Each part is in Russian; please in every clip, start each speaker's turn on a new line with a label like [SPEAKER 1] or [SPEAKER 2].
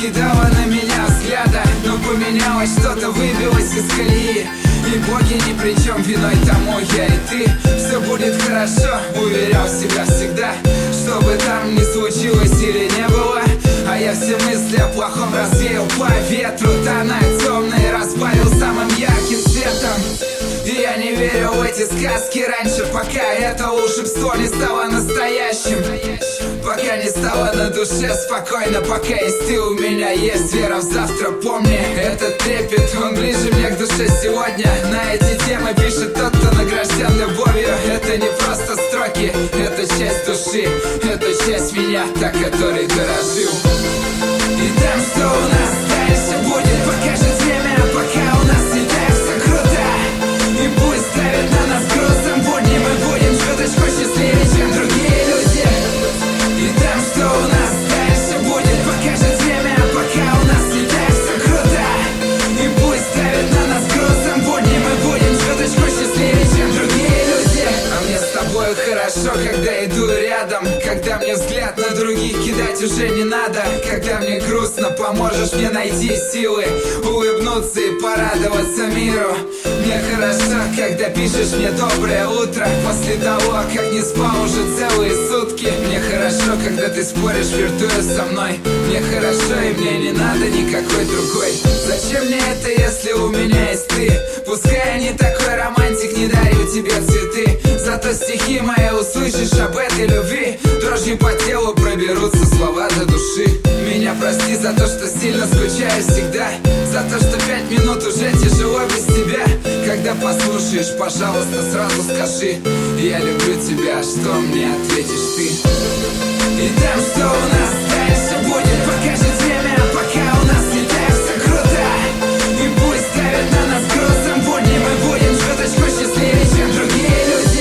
[SPEAKER 1] кидала на меня взгляда, но поменялось что-то, выбилось из колеи. И боги ни при чем, виной тому я и ты. Все будет хорошо, уверял себя всегда, что бы там ни случилось или не было. А я все мысли о плохом развеял по ветру. Тона темные разбавил самым ярким светом. И я не верил в эти сказки раньше, пока это волшебство не стало настоящим. Пока не стало на душе спокойно, пока есть ты, у меня есть вера в завтра. Помни, этот трепет, он ближе мне к душе сегодня. На эти темы пишет тот, кто награжден любовью. Это не просто строки, это часть души, это часть меня, та, которой дорожил. И там, что у нас дальше будет, покажет время, пока у нас не так все круто. И пусть ставит на нас грузом будни, мы будем чуточку счастливее, чем другие люди. И там, что у нас дальше будет, покажет время, пока у нас не так все круто. И пусть ставит на нас грузом будни, мы будем чуточку счастливее, чем другие люди. А мне с тобой хорошо, когда иду рядом, когда мне взгляд на других кидать уже не надо. Когда мне грустно, поможешь мне найти силы улыбнуться и порадоваться миру. Мне хорошо, когда пишешь мне доброе утро после того, как не спал уже целые сутки. Мне хорошо, когда ты споришь, флиртуя со мной. Мне хорошо, и мне не надо никакой другой. Зачем мне это, если у меня есть ты? Пускай я не такой романтик, не дарю тебе цветы, зато стихи мои услышишь об этой любви. Дрожью по телу проберутся слова до души. Меня прости за то, что сильно скучаю всегда, за то, что 5 минут уже тяжело без тебя. Когда послушаешь, пожалуйста, сразу скажи: я люблю тебя, что мне ответишь ты? И там, что у нас дальше будет, покажет время, пока у нас не так все круто. И пусть ставит на нас грузом будни, мы будем чуточку счастливее, чем другие люди.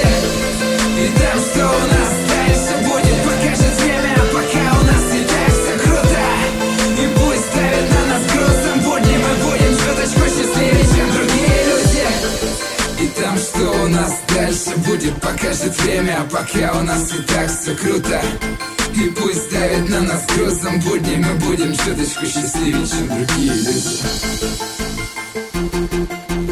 [SPEAKER 1] И там, что у нас дальше будет, покажет время, пока у нас не так все круто. И пусть ставит на нас грузом будни, мы будем чуточку счастливее, чем другие люди. И там, что у нас дальше будет, покажет время, пока у нас и так все круто. И пусть давит на нас грузом будни, мы будем чуточку счастливее, чем другие люди.